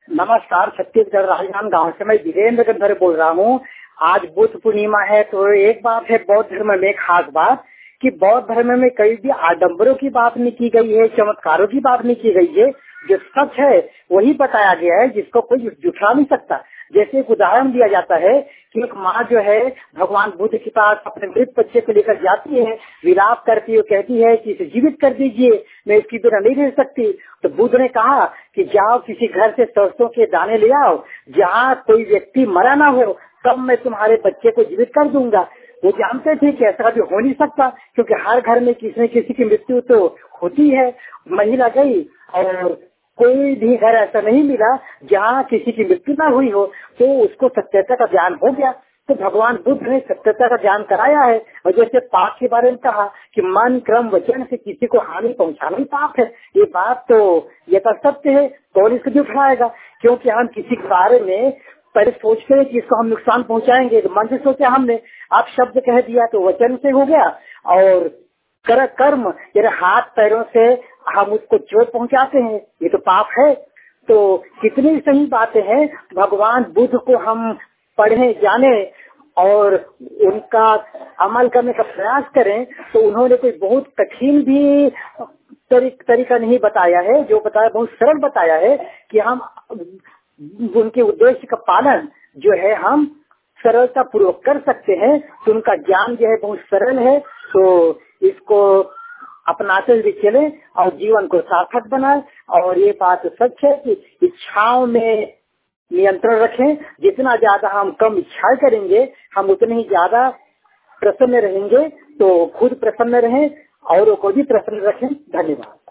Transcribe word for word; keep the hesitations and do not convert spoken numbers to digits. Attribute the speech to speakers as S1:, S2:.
S1: नमस्कार, छत्तीसगढ़ राजनांद गांव से मैं वीरेंद्र गंधर बोल रहा हूँ। आज बुद्ध पूर्णिमा है, तो एक बात है बौद्ध धर्म में खास बात कि बौद्ध धर्म में कहीं भी आडम्बरों की बात नहीं की गई है, चमत्कारों की बात नहीं की गई है। जो सच है वही बताया गया है, जिसको कोई झुठला नहीं सकता। जैसे एक उदाहरण दिया जाता है कि एक माँ जो है भगवान बुद्ध के पास अपने मृत बच्चे को लेकर जाती है, विलाप करती है, कहती है कि इसे जीवित कर दीजिए, मैं इसकी बिना नहीं रह सकती। तो बुद्ध ने कहा कि जाओ किसी घर से सरसों के दाने ले आओ, जहाँ कोई व्यक्ति मरा ना हो, तब मैं तुम्हारे बच्चे को जीवित कर दूंगा। वो जानते थे कि ऐसा भी हो नहीं सकता, क्योंकि हर घर में किसी न किसी की मृत्यु तो होती है। महिला गई और कोई भी घर ऐसा नहीं मिला जहाँ किसी की मृत्यु ना हुई हो, तो उसको सत्यता का ज्ञान हो गया। तो भगवान बुद्ध ने सत्यता का ज्ञान कराया है। और जैसे पाप के बारे में कहा कि मन क्रम वचन से किसी को हानि पहुंचाना ही पाप है, ये बात तो ये तो सत्य है, कौन इसको क्यों उठाएगा? क्योंकि हम किसी के बारे में पहले सोचते हैं कि इसको हम नुकसान पहुंचाएंगे, तो मन से सोचा हमने, आप शब्द कह दिया तो वचन से हो गया, और कर कर्म यानी हाथ पैरों से हम उसको चोट पहुंचाते हैं, ये तो पाप है। तो कितनी सही बातें हैं। भगवान बुद्ध को हम पढ़ने जाने और उनका अमल करने का प्रयास करें, तो उन्होंने कोई बहुत कठिन भी तरीक, तरीका नहीं बताया है। जो बताया बहुत सरल बताया है कि हम उनके उद्देश्य का पालन जो है हम सरलता पूर्वक कर सकते हैं। तो उनका ज्ञान जो है बहुत सरल है, तो इसको अपनाते हुए चले और जीवन को सार्थक बनाए। और ये बात सच है कि इच्छाओं में नियंत्रण रखें। जितना ज्यादा हम कम इच्छाएं करेंगे, हम उतने ही ज्यादा प्रसन्न रहेंगे। तो खुद प्रसन्न रहें, औरों को भी प्रसन्न रखें। धन्यवाद।